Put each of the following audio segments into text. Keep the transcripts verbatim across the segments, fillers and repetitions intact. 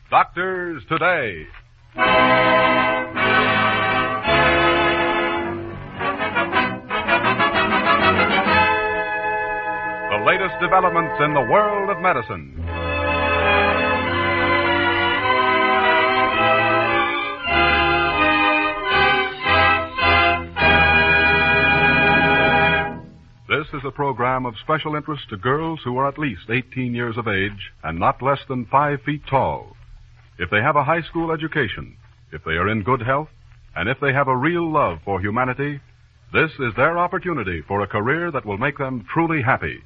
Doctors Today. The latest developments in the world of medicine. This is a program of special interest to girls who are at least eighteen years of age and not less than five feet tall. If they have a high school education, if they are in good health, and if they have a real love for humanity, this is their opportunity for a career that will make them truly happy.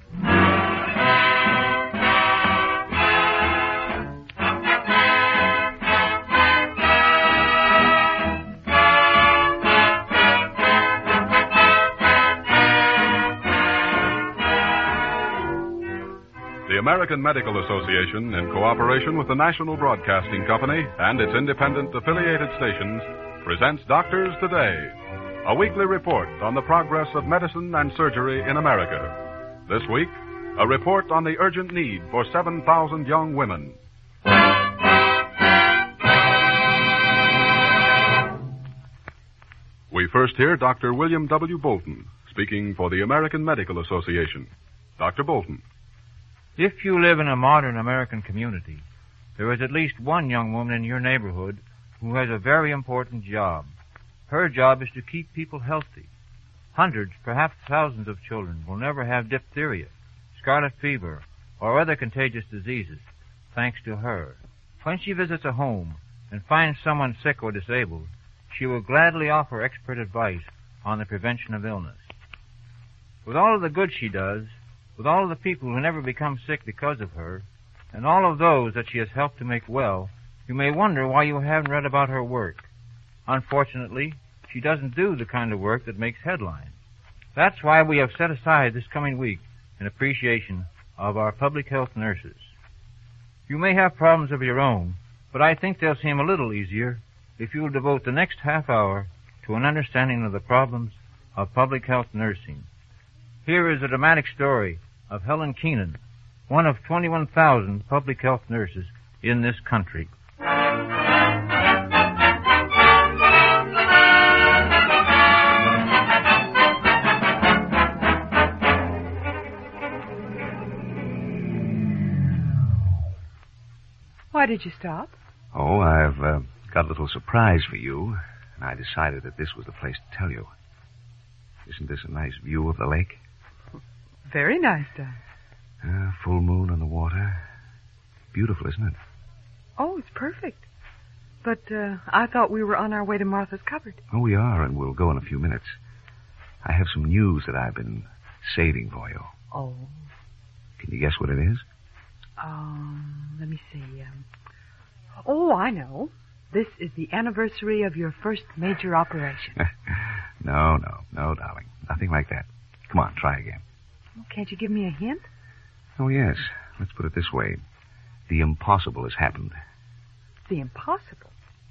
The American Medical Association, in cooperation with the National Broadcasting Company and its independent affiliated stations, presents Doctors Today, a weekly report on the progress of medicine and surgery in America. This week, a report on the urgent need for seven thousand young women. We first hear Doctor William W. Bolton, speaking for the American Medical Association. Doctor Bolton. If you live in a modern American community, there is at least one young woman in your neighborhood who has a very important job. Her job is to keep people healthy. Hundreds, perhaps thousands of children will never have diphtheria, scarlet fever, or other contagious diseases, thanks to her. When she visits a home and finds someone sick or disabled, she will gladly offer expert advice on the prevention of illness. With all of the good she does, with all of the people who never become sick because of her, and all of those that she has helped to make well, you may wonder why you haven't read about her work. Unfortunately, she doesn't do the kind of work that makes headlines. That's why we have set aside this coming week in appreciation of our public health nurses. You may have problems of your own, but I think they'll seem a little easier if you'll devote the next half hour to an understanding of the problems of public health nursing. Here is a dramatic story of Helen Keenan, one of twenty-one thousand public health nurses in this country. Why did you stop? Oh, I've uh, got a little surprise for you, and I decided that this was the place to tell you. Isn't this a nice view of the lake? Very nice, Don. Uh, full moon on the water. Beautiful, isn't it? Oh, it's perfect. But uh, I thought we were on our way to Martha's cupboard. Oh, we are, and we'll go in a few minutes. I have some news that I've been saving for you. Oh. Can you guess what it is? Um, let me see. Um, oh, I know. This is the anniversary of your first major operation. no, no, no, darling. Nothing like that. Come on, try again. Well, can't you give me a hint? Oh, yes. Let's put it this way. The impossible has happened. The impossible?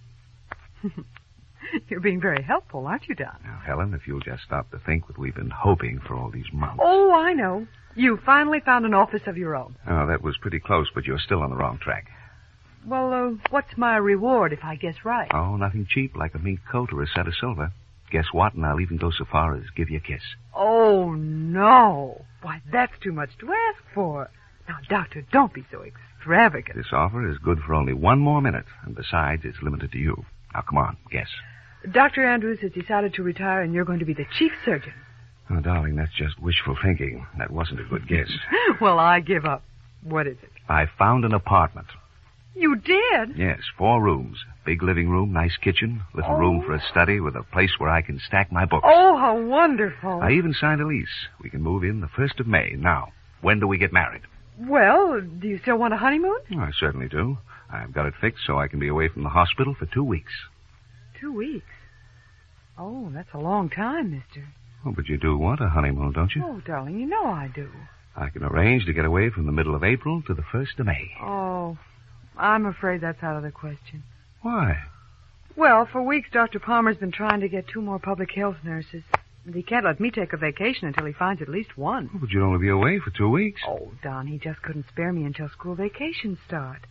You're being very helpful, aren't you, Don? Now, Helen, if you'll just stop to think what we've been hoping for all these months. Oh, I know. You finally found an office of your own. Oh, that was pretty close, but you're still on the wrong track. Well, uh, what's my reward if I guess right? Oh, nothing cheap, like a mink coat or a set of silver. Guess what? And I'll even go so far as give you a kiss. Oh, no. Why, that's too much to ask for. Now, Doctor, don't be so extravagant. This offer is good for only one more minute, and besides, it's limited to you. Now, come on, guess. Doctor Andrews has decided to retire, and you're going to be the chief surgeon. Oh, darling, that's just wishful thinking. That wasn't a good guess. Well, I give up. What is it? I found an apartment. You did? Yes, four rooms. Big living room, nice kitchen, little oh. room for a study with a place where I can stack my books. Oh, how wonderful. I even signed a lease. We can move in the first of May. Now, when do we get married? Well, do you still want a honeymoon? Oh, I certainly do. I've got it fixed so I can be away from the hospital for two weeks. Two weeks? Oh, that's a long time, mister. Oh, but you do want a honeymoon, don't you? Oh, darling, you know I do. I can arrange to get away from the middle of April to the first of May. Oh, I'm afraid that's out of the question. Why? Well, for weeks, Doctor Palmer's been trying to get two more public health nurses. And he can't let me take a vacation until he finds at least one. Oh, but you'd only be away for two weeks. Oh, Don, he just couldn't spare me until school vacations start.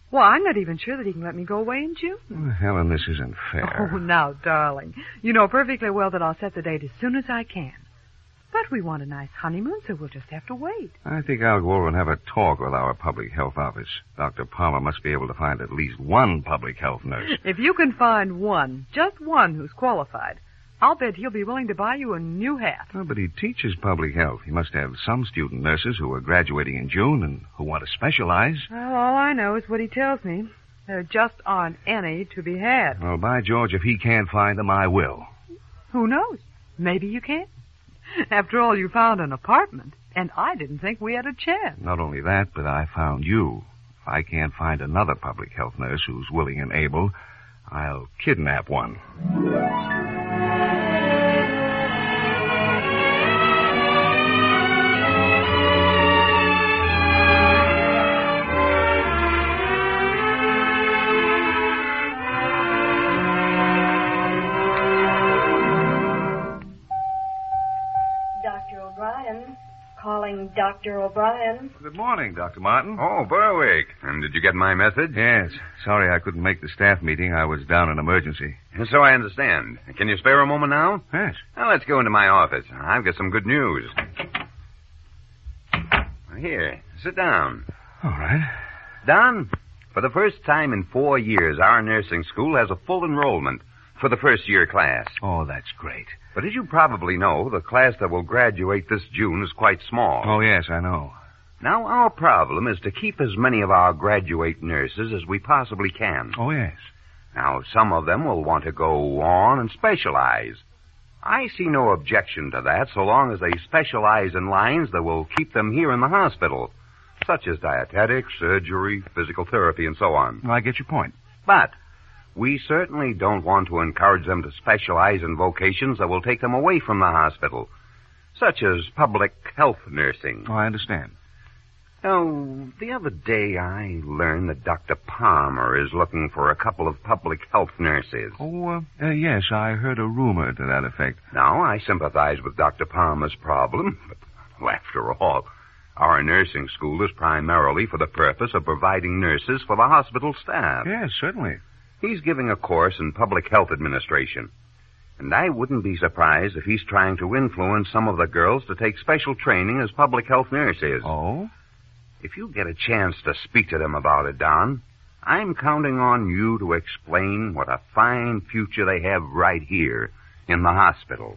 Well, I'm not even sure that he can let me go away in June. Well, Helen, this isn't fair. Oh, now, darling. You know perfectly well that I'll set the date as soon as I can. But we want a nice honeymoon, so we'll just have to wait. I think I'll go over and have a talk with our public health office. Doctor Palmer must be able to find at least one public health nurse. If you can find one, just one who's qualified, I'll bet he'll be willing to buy you a new hat. Oh, but he teaches public health. He must have some student nurses who are graduating in June and who want to specialize. Well, all I know is what he tells me. There just aren't any to be had. Well, by George, if he can't find them, I will. Who knows? Maybe you can. After all, you found an apartment, and I didn't think we had a chance. Not only that, but I found you. If I can't find another public health nurse who's willing and able, I'll kidnap one. Calling Doctor O'Brien. Good morning, Doctor Martin. Oh, Berwick. And did you get my message? Yes. Sorry I couldn't make the staff meeting. I was down in emergency. So I understand. Can you spare a moment now? Yes. Well, let's go into my office. I've got some good news. Here, sit down. All right. Don, for the first time in four years, our nursing school has a full enrollment for the first year class. Oh, that's great. But as you probably know, the class that will graduate this June is quite small. Oh, yes, I know. Now, our problem is to keep as many of our graduate nurses as we possibly can. Oh, yes. Now, some of them will want to go on and specialize. I see no objection to that so long as they specialize in lines that will keep them here in the hospital, such as dietetics, surgery, physical therapy, and so on. Well, I get your point. But we certainly don't want to encourage them to specialize in vocations that will take them away from the hospital, such as public health nursing. Oh, I understand. Now, the other day I learned that Doctor Palmer is looking for a couple of public health nurses. Oh, uh, uh, yes, I heard a rumor to that effect. Now, I sympathize with Doctor Palmer's problem, but well, after all, our nursing school is primarily for the purpose of providing nurses for the hospital staff. Yes, certainly. He's giving a course in public health administration. And I wouldn't be surprised if he's trying to influence some of the girls to take special training as public health nurses. Oh? If you get a chance to speak to them about it, Don, I'm counting on you to explain what a fine future they have right here in the hospital.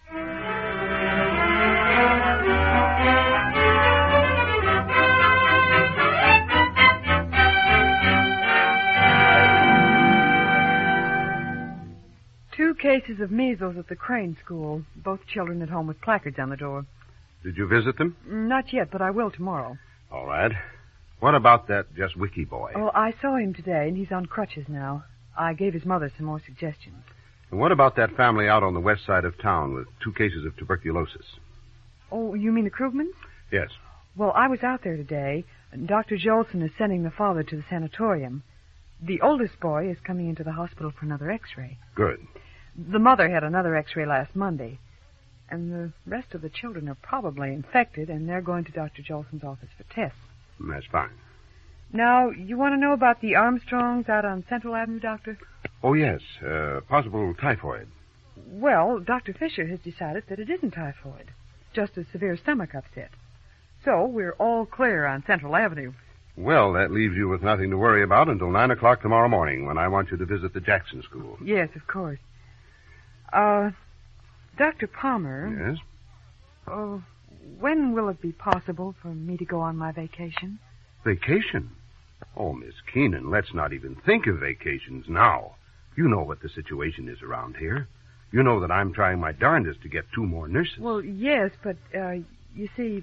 Two cases of measles at the Crane School. Both children at home with placards on the door. Did you visit them? Not yet, but I will tomorrow. All right. What about that just wiki boy? Oh, I saw him today, and he's on crutches now. I gave his mother some more suggestions. And what about that family out on the west side of town with two cases of tuberculosis? Oh, you mean the Krugmans? Yes. Well, I was out there today. Doctor Jolson is sending the father to the sanatorium. The oldest boy is coming into the hospital for another x-ray. Good. The mother had another x-ray last Monday. And the rest of the children are probably infected, and they're going to Doctor Jolson's office for tests. That's fine. Now, you want to know about the Armstrongs out on Central Avenue, Doctor? Oh, yes. Uh, possible typhoid. Well, Doctor Fisher has decided that it isn't typhoid, just a severe stomach upset. So we're all clear on Central Avenue. Well, that leaves you with nothing to worry about until nine o'clock tomorrow morning when I want you to visit the Jackson School. Yes, of course. Uh, Doctor Palmer. Yes? Oh, when will it be possible for me to go on my vacation? Vacation? Oh, Miss Keenan, let's not even think of vacations now. You know what the situation is around here. You know that I'm trying my darndest to get two more nurses. Well, yes, but, uh, you see...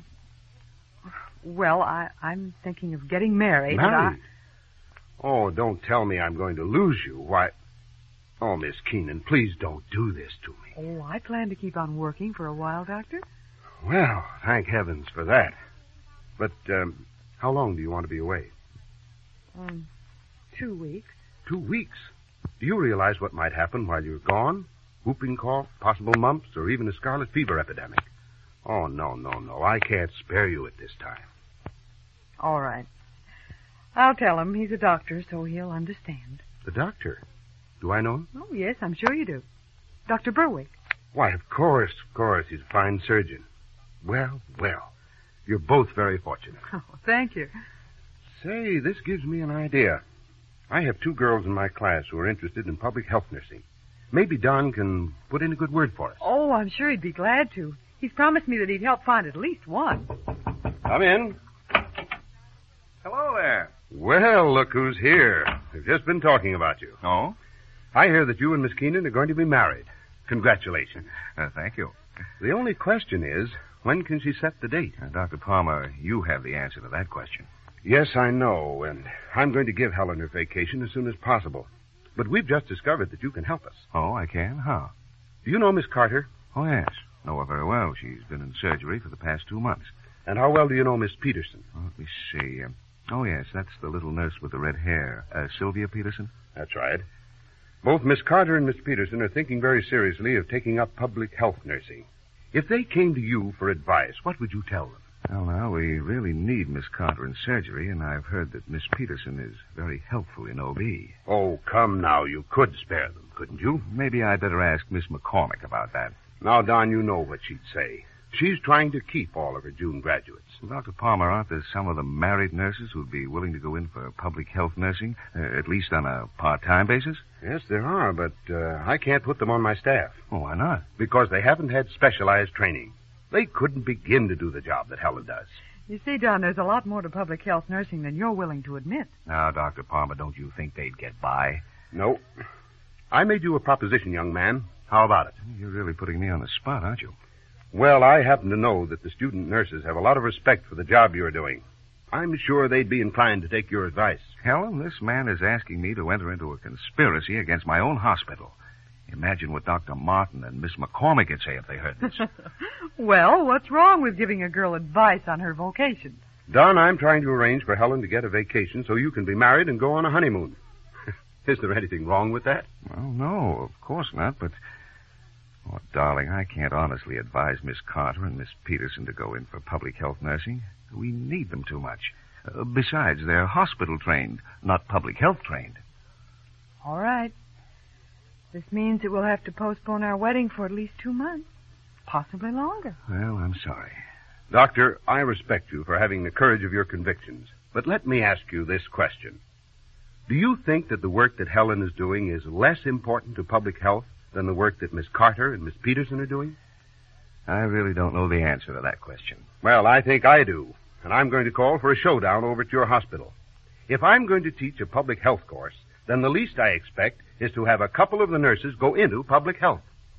Well, I, I'm thinking of getting married. Married? I... Oh, don't tell me I'm going to lose you. Why... Oh, Miss Keenan, please don't do this to me. Oh, I plan to keep on working for a while, Doctor. Well, thank heavens for that. But, um, how long do you want to be away? Um, two weeks. Two weeks? Do you realize what might happen while you're gone? Whooping cough, possible mumps, or even a scarlet fever epidemic. Oh, no, no, no. I can't spare you at this time. All right. I'll tell him. He's a doctor, so he'll understand. The doctor? Do I know him? Oh, yes, I'm sure you do. Doctor Berwick. Why, of course, of course. He's a fine surgeon. Well, well. You're both very fortunate. Oh, thank you. Say, this gives me an idea. I have two girls in my class who are interested in public health nursing. Maybe Don can put in a good word for us. Oh, I'm sure he'd be glad to. He's promised me that he'd help find at least one. Come in. Hello there. Well, look who's here. We've just been talking about you. Oh? I hear that you and Miss Keenan are going to be married. Congratulations. Uh, thank you. The only question is, when can she set the date? Uh, Doctor Palmer, you have the answer to that question. Yes, I know, and I'm going to give Helen her vacation as soon as possible. But we've just discovered that you can help us. Oh, I can? How? Do you know Miss Carter? Oh, yes. Know her very well. She's been in surgery for the past two months. And how well do you know Miss Peterson? Oh, let me see. Um, oh, yes, that's the little nurse with the red hair. Uh, Sylvia Peterson? That's right. Both Miss Carter and Miss Peterson are thinking very seriously of taking up public health nursing. If they came to you for advice, what would you tell them? Well, now, we really need Miss Carter in surgery, and I've heard that Miss Peterson is very helpful in O B. Oh, come now. You could spare them, couldn't you? Maybe I'd better ask Miss McCormick about that. Now, Don, you know what she'd say. She's trying to keep all of her June graduates. Doctor Palmer, aren't there some of the married nurses who'd be willing to go in for public health nursing, uh, at least on a part-time basis? Yes, there are, but uh, I can't put them on my staff. Oh, why not? Because they haven't had specialized training. They couldn't begin to do the job that Helen does. You see, Don, there's a lot more to public health nursing than you're willing to admit. Now, Doctor Palmer, don't you think they'd get by? No. I made you a proposition, young man. How about it? You're really putting me on the spot, aren't you? Well, I happen to know that the student nurses have a lot of respect for the job you're doing. I'm sure they'd be inclined to take your advice. Helen, this man is asking me to enter into a conspiracy against my own hospital. Imagine what Doctor Martin and Miss McCormick would say if they heard this. Well, what's wrong with giving a girl advice on her vocation? Don, I'm trying to arrange for Helen to get a vacation so you can be married and go on a honeymoon. Is there anything wrong with that? Well, no, of course not, but... Oh, darling, I can't honestly advise Miss Carter and Miss Peterson to go in for public health nursing. We need them too much. Uh, besides, they're hospital-trained, not public health-trained. All right. This means that we'll have to postpone our wedding for at least two months, possibly longer. Well, I'm sorry. Doctor, I respect you for having the courage of your convictions, but let me ask you this question. Do you think that the work that Helen is doing is less important to public health than the work that Miss Carter and Miss Peterson are doing? I really don't know the answer to that question. Well, I think I do, and I'm going to call for a showdown over at your hospital. If I'm going to teach a public health course, then the least I expect is to have a couple of the nurses go into public health.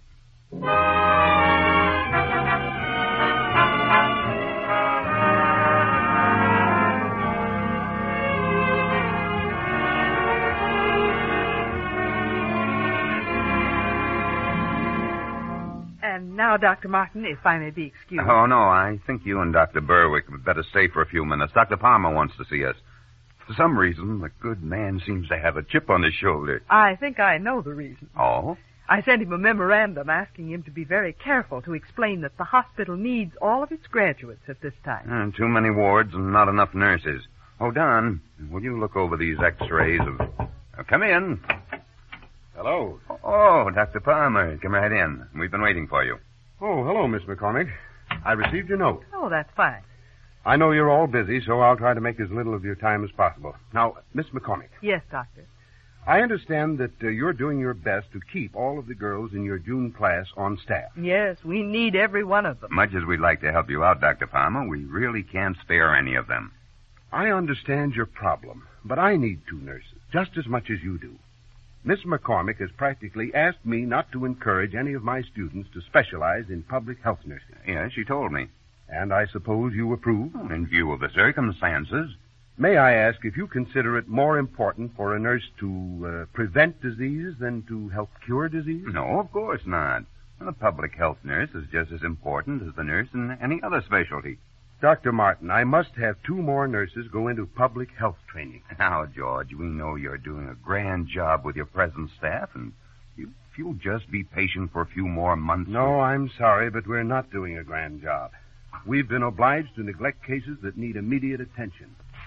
And now, Doctor Martin, if I may be excused. Oh, no, I think you and Doctor Berwick would better stay for a few minutes. Doctor Palmer wants to see us. For some reason, the good man seems to have a chip on his shoulder. I think I know the reason. Oh? I sent him a memorandum asking him to be very careful to explain that the hospital needs all of its graduates at this time. Uh, too many wards and not enough nurses. Oh, Don, will you look over these x-rays of... Uh, come in. Hello. Oh, Doctor Palmer, come right in. We've been waiting for you. Oh, hello, Miss McCormick. I received your note. Oh, that's fine. I know you're all busy, so I'll try to make as little of your time as possible. Now, Miss McCormick. Yes, Doctor. I understand that uh, you're doing your best to keep all of the girls in your June class on staff. Yes, we need every one of them. Much as we'd like to help you out, Doctor Palmer, we really can't spare any of them. I understand your problem, but I need two nurses, just as much as you do. Miss McCormick has practically asked me not to encourage any of my students to specialize in public health nursing. Yes, she told me. And I suppose you approve? In view of the circumstances. May I ask if you consider it more important for a nurse to uh, prevent disease than to help cure disease? No, of course not. The public health nurse is just as important as the nurse in any other specialty. Doctor Martin, I must have two more nurses go into public health training. Now, George, we know you're doing a grand job with your present staff, and you, if you'll just be patient for a few more months... No, I'm sorry, but we're not doing a grand job. We've been obliged to neglect cases that need immediate attention.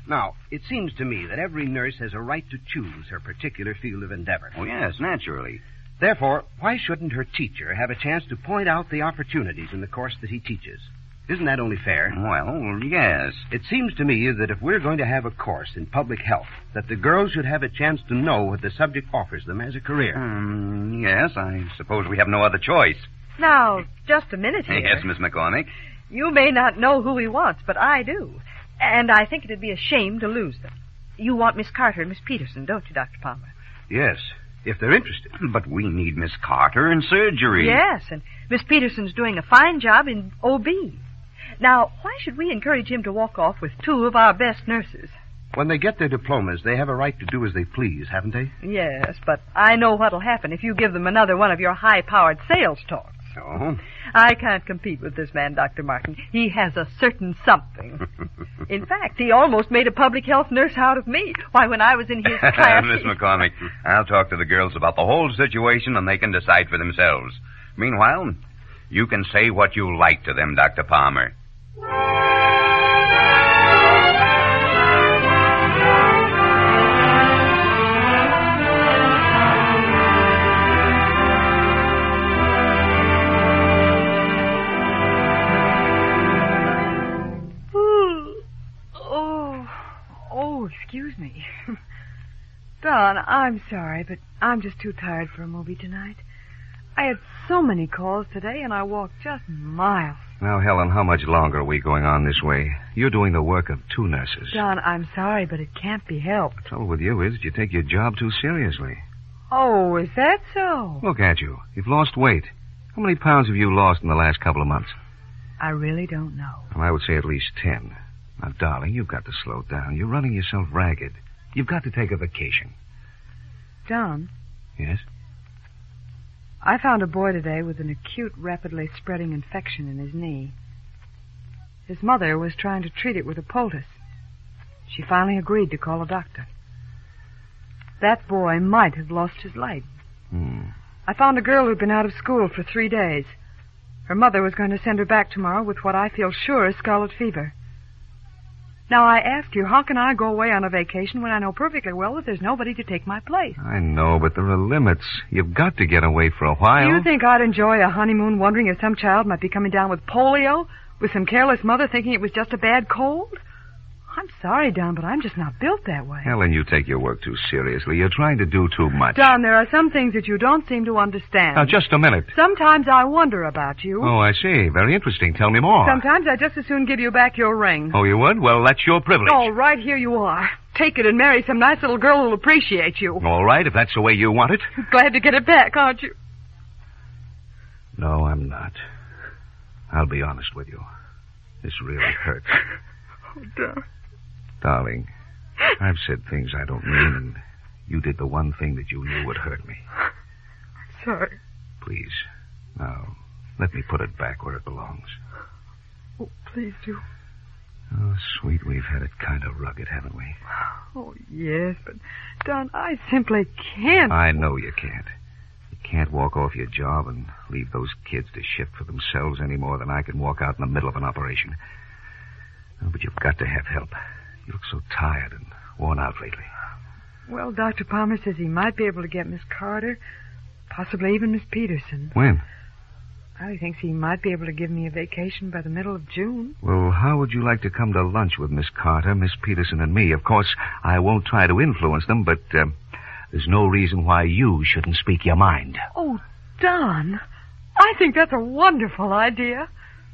Now, it seems to me that every nurse has a right to choose her particular field of endeavor. Oh, yes, naturally. Therefore, why shouldn't her teacher have a chance to point out the opportunities in the course that he teaches? Isn't that only fair? Well, yes. It seems to me that if we're going to have a course in public health, that the girls should have a chance to know what the subject offers them as a career. Um, yes, I suppose we have no other choice. Now, just a minute here. Yes, Miss McCormick. You may not know who he wants, but I do. And I think it'd be a shame to lose them. You want Miss Carter and Miss Peterson, don't you, Doctor Palmer? Yes, if they're interested. But we need Miss Carter in surgery. Yes, and Miss Peterson's doing a fine job in O B. Now, why should we encourage him to walk off with two of our best nurses? When they get their diplomas, they have a right to do as they please, haven't they? Yes, but I know what'll happen if you give them another one of your high-powered sales talks. Oh? I can't compete with this man, Doctor Martin. He has a certain something. In fact, he almost made a public health nurse out of me. Why, when I was in his class... Miss McCormick, I'll talk to the girls about the whole situation and they can decide for themselves. Meanwhile, you can say what you like to them, Doctor Palmer. Excuse me. Don, I'm sorry, but I'm just too tired for a movie tonight. I had so many calls today, and I walked just miles. Now, Helen, how much longer are we going on this way? You're doing the work of two nurses. Don, I'm sorry, but it can't be helped. The trouble with you is that you take your job too seriously. Oh, is that so? Look at you. You've lost weight. How many pounds have you lost in the last couple of months? I really don't know. Well, I would say at least ten. Now, darling, you've got to slow down. You're running yourself ragged. You've got to take a vacation. John? Yes? I found a boy today with an acute, rapidly spreading infection in his knee. His mother was trying to treat it with a poultice. She finally agreed to call a doctor. That boy might have lost his life. Hmm. I found a girl who'd been out of school for three days. Her mother was going to send her back tomorrow with what I feel sure is scarlet fever. Now, I ask you, how can I go away on a vacation when I know perfectly well that there's nobody to take my place? I know, but there are limits. You've got to get away for a while. Do you think I'd enjoy a honeymoon wondering if some child might be coming down with polio, with some careless mother thinking it was just a bad cold? I'm sorry, Don, but I'm just not built that way. Helen, you take your work too seriously. You're trying to do too much. Don, there are some things that you don't seem to understand. Now, just a minute. Sometimes I wonder about you. Oh, I see. Very interesting. Tell me more. Sometimes I'd just as soon give you back your ring. Oh, you would? Well, that's your privilege. Oh, right here you are. Take it and marry some nice little girl who'll appreciate you. All right, if that's the way you want it. Glad to get it back, aren't you? No, I'm not. I'll be honest with you. This really hurts. Oh, Don. Darling, I've said things I don't mean, and you did the one thing that you knew would hurt me. I'm sorry. Please, now, let me put it back where it belongs. Oh, please do. Oh, sweet, we've had it kind of rugged, haven't we? Oh, yes, but, Don, I simply can't. I know you can't. You can't walk off your job and leave those kids to shift for themselves any more than I can walk out in the middle of an operation. Oh, but you've got to have help. You look so tired and worn out lately. Well, Doctor Palmer says he might be able to get Miss Carter, possibly even Miss Peterson. When? Well, he thinks he might be able to give me a vacation by the middle of June. Well, how would you like to come to lunch with Miss Carter, Miss Peterson, and me? Of course, I won't try to influence them, but uh, there's no reason why you shouldn't speak your mind. Oh, Don, I think that's a wonderful idea.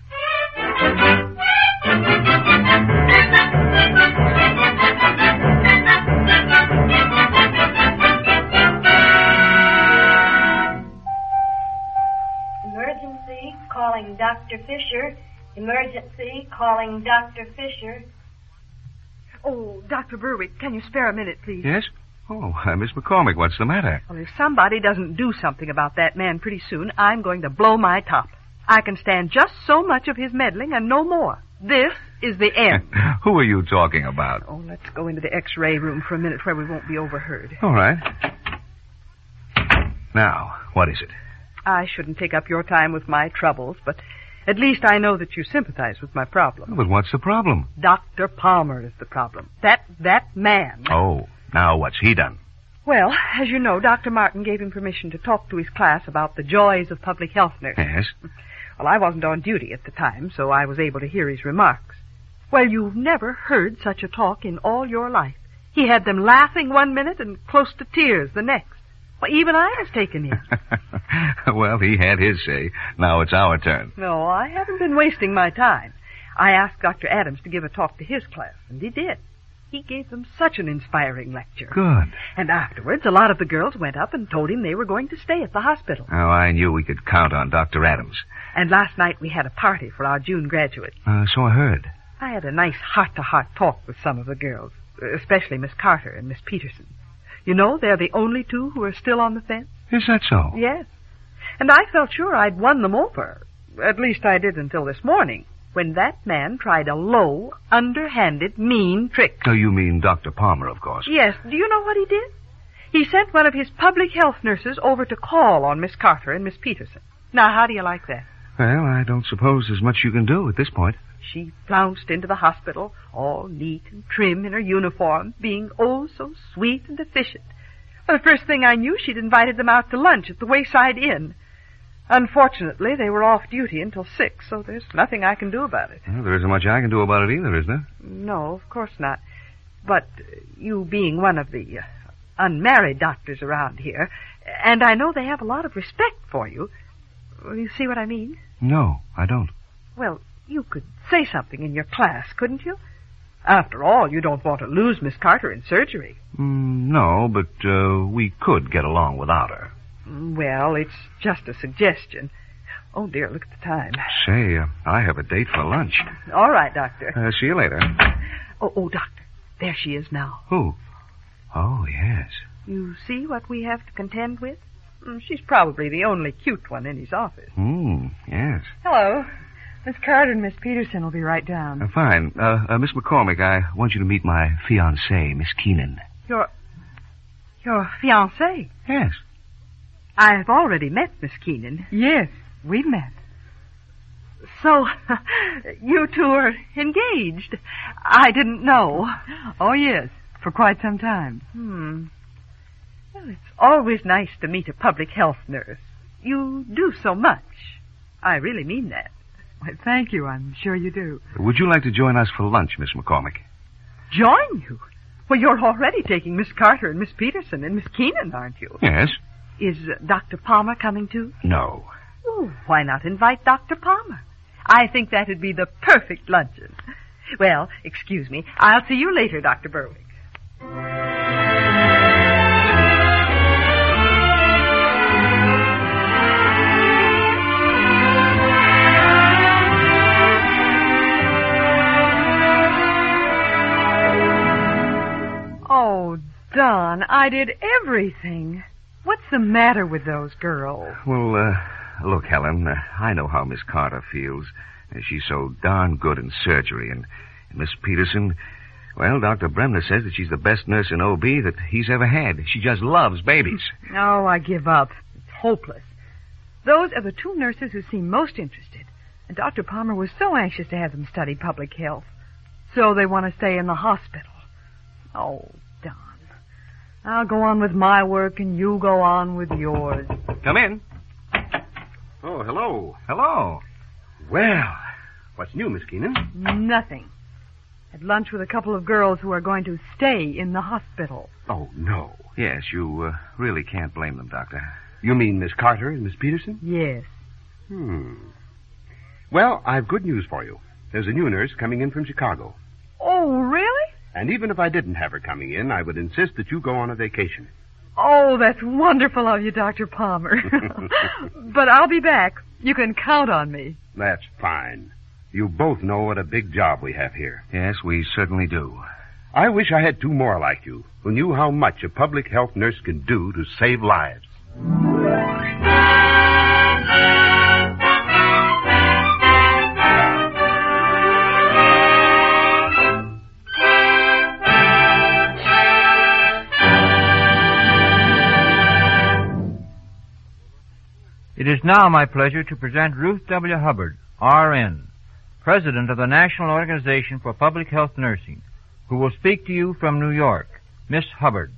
Emergency, calling Doctor Fisher. Emergency, calling Doctor Fisher. Oh, Doctor Berwick, can you spare a minute, please? Yes? Oh, uh, Miss McCormick, what's the matter? Well, if somebody doesn't do something about that man pretty soon, I'm going to blow my top. I can stand just so much of his meddling and no more. This is the end. Who are you talking about? Oh, let's go into the X-ray room for a minute where we won't be overheard. All right. Now, what is it? I shouldn't take up your time with my troubles, but At least I know that you sympathize with my problem. But what's the problem? Doctor Palmer is the problem. That, that man. Oh, now what's he done? Well, as you know, Doctor Martin gave him permission to talk to his class about the joys of public health nursing. Yes? Well, I wasn't on duty at the time, so I was able to hear his remarks. Well, you've never heard such a talk in all your life. He had them laughing one minute and close to tears the next. Well, even I was taken in. Well, he had his say. Now it's our turn. No, I haven't been wasting my time. I asked Doctor Adams to give a talk to his class, and he did. He gave them such an inspiring lecture. Good. And afterwards, a lot of the girls went up and told him they were going to stay at the hospital. Oh, I knew we could count on Doctor Adams. And last night we had a party for our June graduates. Uh, so I heard. I had a nice heart-to-heart talk with some of the girls, especially Miss Carter and Miss Peterson. You know, they're the only two who are still on the fence. Is that so? Yes. And I felt sure I'd won them over. At least I did until this morning, when that man tried a low, underhanded, mean trick. So you mean Doctor Palmer, of course. Yes. Do you know what he did? He sent one of his public health nurses over to call on Miss Carter and Miss Peterson. Now, how do you like that? Well, I don't suppose there's much you can do at this point. She flounced into the hospital, all neat and trim in her uniform, being oh so sweet and efficient. Well, the first thing I knew, she'd invited them out to lunch at the Wayside Inn. Unfortunately, they were off duty until six, so there's nothing I can do about it. Well, there isn't much I can do about it either, is there? No, of course not. But uh, you being one of the uh, unmarried doctors around here, and I know they have a lot of respect for you. You see what I mean? No, I don't. Well, you could say something in your class, couldn't you? After all, you don't want to lose Miss Carter in surgery. Mm, no, but uh, we could get along without her. Well, it's just a suggestion. Oh, dear, look at the time. Say, uh, I have a date for lunch. All right, Doctor. Uh, see you later. Oh, oh, Doctor, there she is now. Who? Oh, yes. You see what we have to contend with? She's probably the only cute one in his office. Hmm, yes. Hello. Miss Carter and Miss Peterson will be right down. Uh, fine. Uh, uh, Miss McCormick, I want you to meet my fiancée, Miss Keenan. Your... your fiancée? Yes. I've already met Miss Keenan. Yes, we've met. So, you two are engaged. I didn't know. Oh, yes, for quite some time. Hmm. Well, it's always nice to meet a public health nurse. You do so much. I really mean that. Why, thank you. I'm sure you do. Would you like to join us for lunch, Miss McCormick? Join you? Well, you're already taking Miss Carter and Miss Peterson and Miss Keenan, aren't you? Yes. Is uh, Doctor Palmer coming too? No. Oh, why not invite Doctor Palmer? I think that'd be the perfect luncheon. Well, excuse me. I'll see you later, Doctor Berwick. Oh, Don, I did everything. What's the matter with those girls? Well, uh, look, Helen, uh, I know how Miss Carter feels. Uh, she's so darn good in surgery. And, and Miss Peterson, well, Doctor Bremner says that she's the best nurse in O B that he's ever had. She just loves babies. Oh, I give up. It's hopeless. Those are the two nurses who seem most interested. And Doctor Palmer was so anxious to have them study public health. So they want to stay in the hospital. Oh, Don. I'll go on with my work and you go on with yours. Come in. Oh, hello. Hello. Well, what's new, Miss Keenan? Nothing. Had lunch with a couple of girls who are going to stay in the hospital. Oh, no. Yes, you uh, really can't blame them, Doctor. You mean Miss Carter and Miss Peterson? Yes. Hmm. Well, I've good news for you. There's a new nurse coming in from Chicago. Oh, really? And even if I didn't have her coming in, I would insist that you go on a vacation. Oh, that's wonderful of you, Doctor Palmer. But I'll be back. You can count on me. That's fine. You both know what a big job we have here. Yes, we certainly do. I wish I had two more like you, who knew how much a public health nurse can do to save lives. It is now my pleasure to present Ruth W. Hubbard, R N, President of the National Organization for Public Health Nursing, who will speak to you from New York. Miss Hubbard.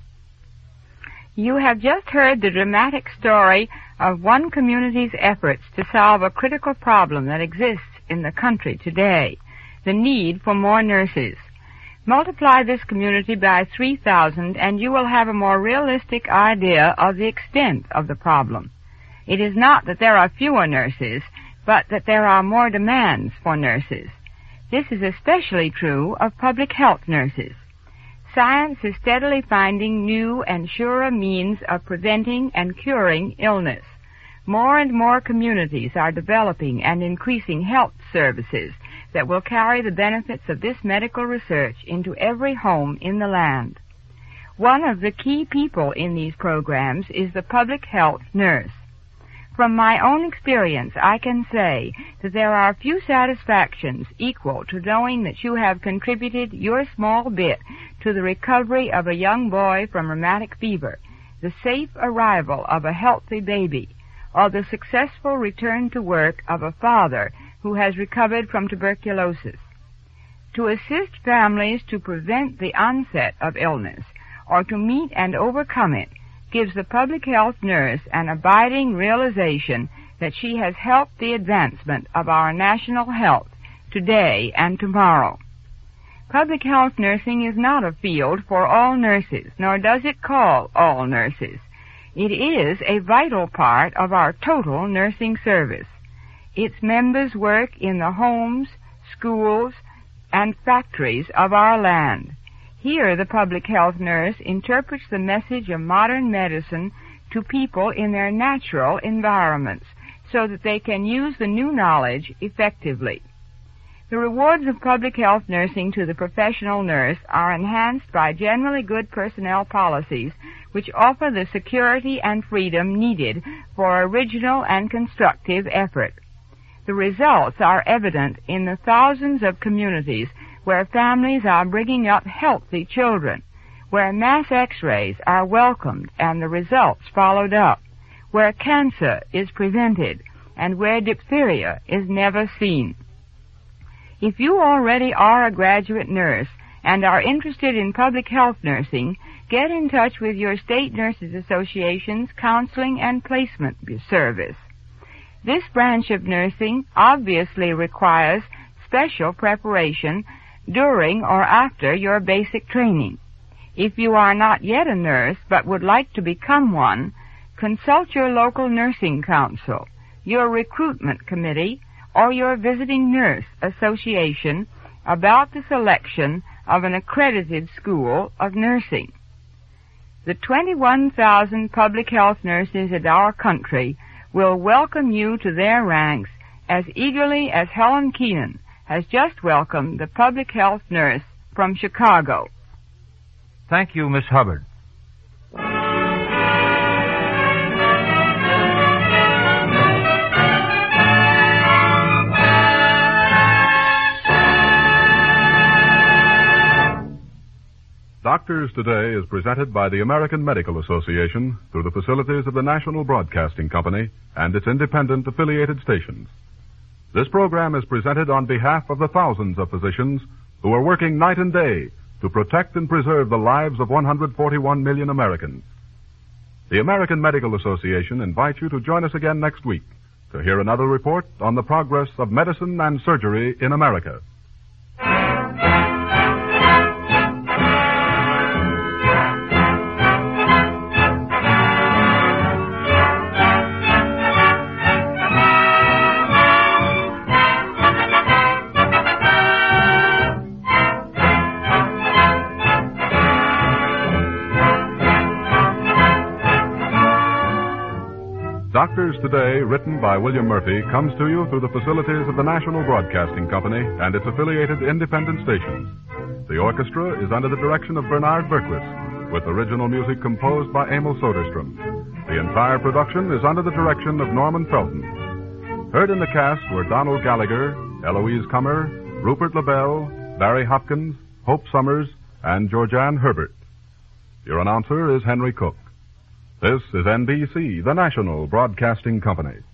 You have just heard the dramatic story of one community's efforts to solve a critical problem that exists in the country today, the need for more nurses. Multiply this community by three thousand and you will have a more realistic idea of the extent of the problem. It is not that there are fewer nurses, but that there are more demands for nurses. This is especially true of public health nurses. Science is steadily finding new and surer means of preventing and curing illness. More and more communities are developing and increasing health services that will carry the benefits of this medical research into every home in the land. One of the key people in these programs is the public health nurse. From my own experience, I can say that there are few satisfactions equal to knowing that you have contributed your small bit to the recovery of a young boy from rheumatic fever, the safe arrival of a healthy baby, or the successful return to work of a father who has recovered from tuberculosis. To assist families to prevent the onset of illness or to meet and overcome it gives the public health nurse an abiding realization that she has helped the advancement of our national health today and tomorrow. Public health nursing is not a field for all nurses, nor does it call all nurses. It is a vital part of our total nursing service. Its members work in the homes, schools, and factories of our land. Here the public health nurse interprets the message of modern medicine to people in their natural environments so that they can use the new knowledge effectively. The rewards of public health nursing to the professional nurse are enhanced by generally good personnel policies which offer the security and freedom needed for original and constructive effort. The results are evident in the thousands of communities where families are bringing up healthy children, where mass x-rays are welcomed and the results followed up, where cancer is prevented, and where diphtheria is never seen. If you already are a graduate nurse and are interested in public health nursing, get in touch with your state nurses association's counseling and placement service. This branch of nursing obviously requires special preparation during or after your basic training. If you are not yet a nurse but would like to become one, consult your local nursing council, your recruitment committee, or your visiting nurse association about the selection of an accredited school of nursing. The twenty-one thousand public health nurses in our country will welcome you to their ranks as eagerly as Helen Keenan has just welcomed the public health nurse from Chicago. Thank you, Miss Hubbard. Doctors Today is presented by the American Medical Association through the facilities of the National Broadcasting Company and its independent affiliated stations. This program is presented on behalf of the thousands of physicians who are working night and day to protect and preserve the lives of one hundred forty-one million Americans. The American Medical Association invites you to join us again next week to hear another report on the progress of medicine and surgery in America. Doctors Today, written by William Murphy, comes to you through the facilities of the National Broadcasting Company and its affiliated independent stations. The orchestra is under the direction of Bernard Berquist, with original music composed by Emil Soderstrom. The entire production is under the direction of Norman Felton. Heard in the cast were Donald Gallagher, Eloise Comer, Rupert LaBelle, Barry Hopkins, Hope Summers, and Georgianne Herbert. Your announcer is Henry Cook. This is N B C, the National Broadcasting Company.